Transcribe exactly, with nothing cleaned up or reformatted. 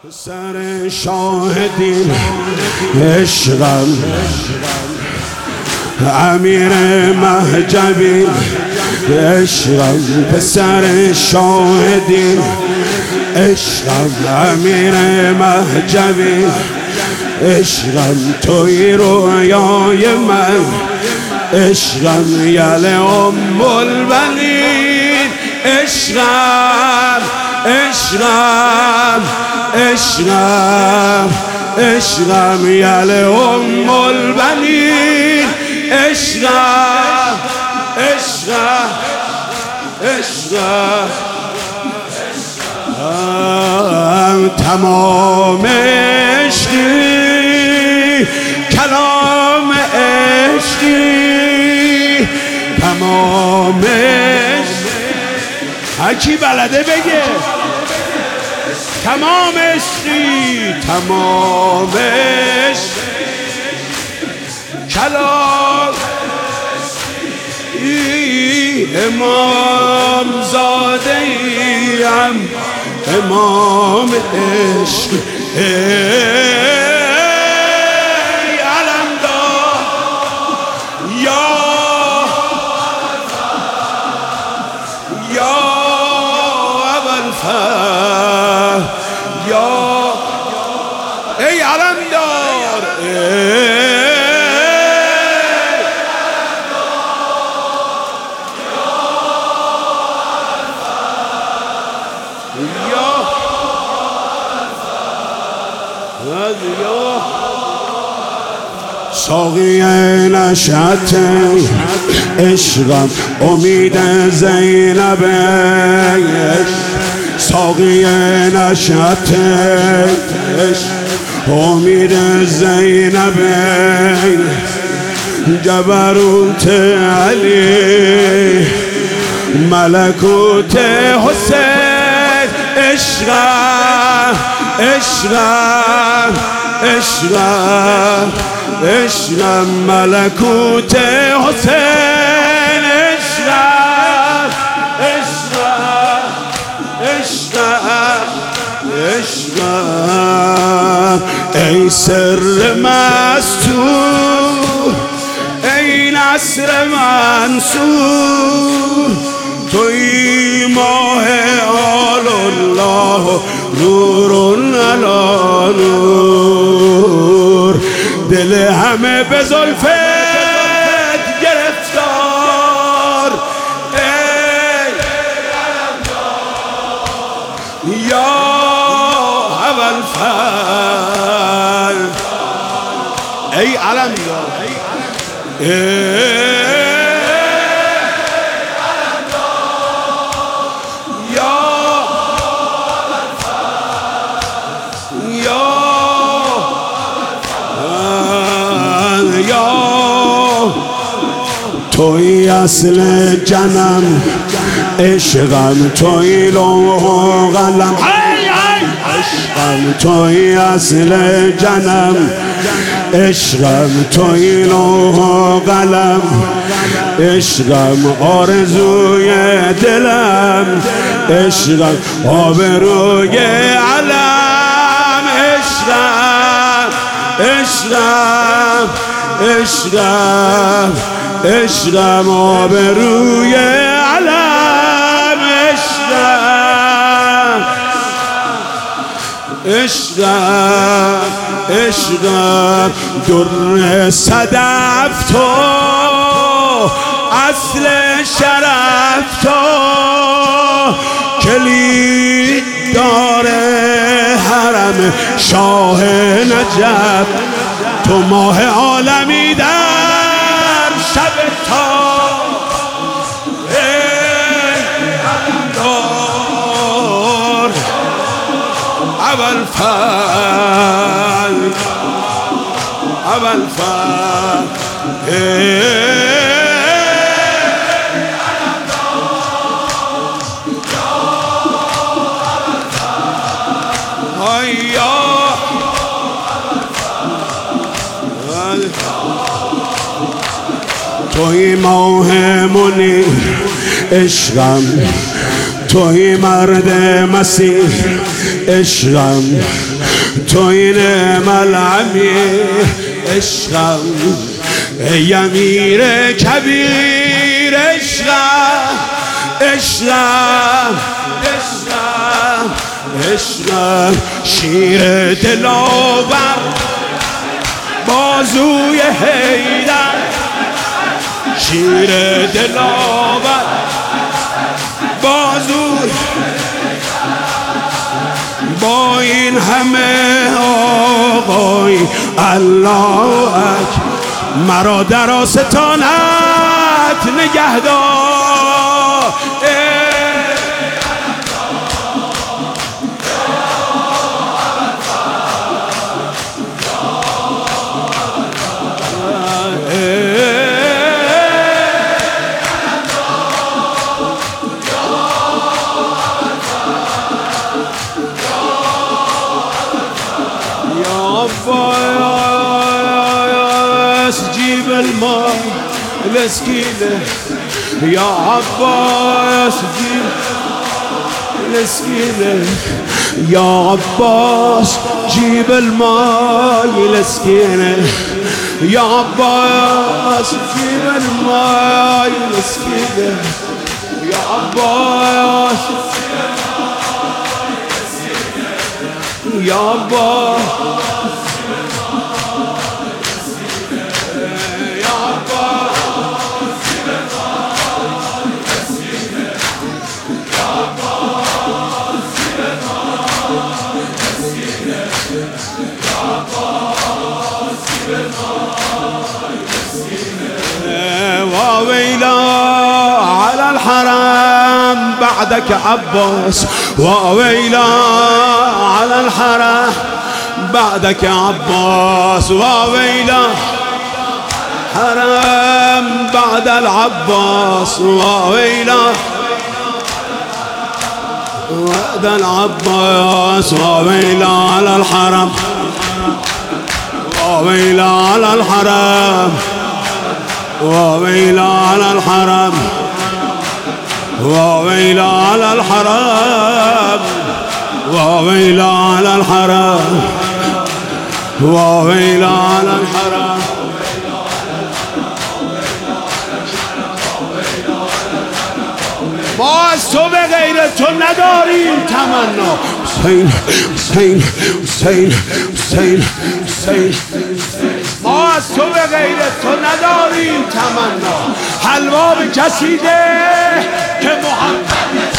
سر شاهدین عشقم امیر مهجوی عشقم پسر شاهدین عشقم امیر مهجوی عشقم توی رویای من عشقم یل ام البنین عشقم عشقم عشقم عشقم یل ام البنین عشقم عشقم عشقم تمام عشقی کلام عشقی تمام عشقی هرکی بلده بگه تمام عشقی تمام عشقی کلام امام زاده ایم امام عشق ای علمدار یا یا ابوالفضل یا ای علمدار ساقی نشأت عشقم امید زینب ساقی نشأت عشق امید زینب جبروت علی ملکوت حسین عشقم عشقم عشقم عشقم ملکوت حسین عشقم عشقم عشقم عشقم ای سر مستور ای نصر منصور توی ماه آل الله نور علی نور دل همه به زلفت گرفتار ای یا ابوالفضل ای علمدار توی اصل جنم عشقم توی لوح و قلم عشقم توی اصل جنم عشقم توی لوح و قلم عشقم آرزوی دلم عشقم آبروی علم عشقم عشقم عشقم عشقم آبروی علم عشقم عشقم عشقم در صدف تو اصل شرف تو کلید داره حرم شاه نجف تو ماه عالمی در شب تا ای علمدار ابوالفضل ابوالفضل ای توی ماه منیر عشقم توی مرد مسیح عشقم، توی ملعمی عشقم، ای امیر کبیر عشقم، عشقم عشقم عشقم، شیر دلاور بازوی حیدر، شیر دلاور بازوی، با این همه آقای الله اکبر مرا در آستانت نگهدار. جيب الماء الاسكينة يا عباس، جيب الاسكينة يا عباس، جيب الماء الاسكينة يا عباس، جيب الماء الاسكينة يا عباس، يا عباس، وويلا على الحرام بعدك عباس، وويلا على الحرام بعدك عباس، وويلا حرام بعد العباس، وويلا بعد العباس، وويلا على الحرام، وويلا على الحرام، وويلا على الحرام، وويلا على الحرام، وويلا على الحرام، وويلا على الحرام. ما از تو به غیر تو نداریم تمنا. حسین حسین حسین حسین حسین، ما از تو به غیر تو نداریم تمنا. حلوا به کسی ده که محمد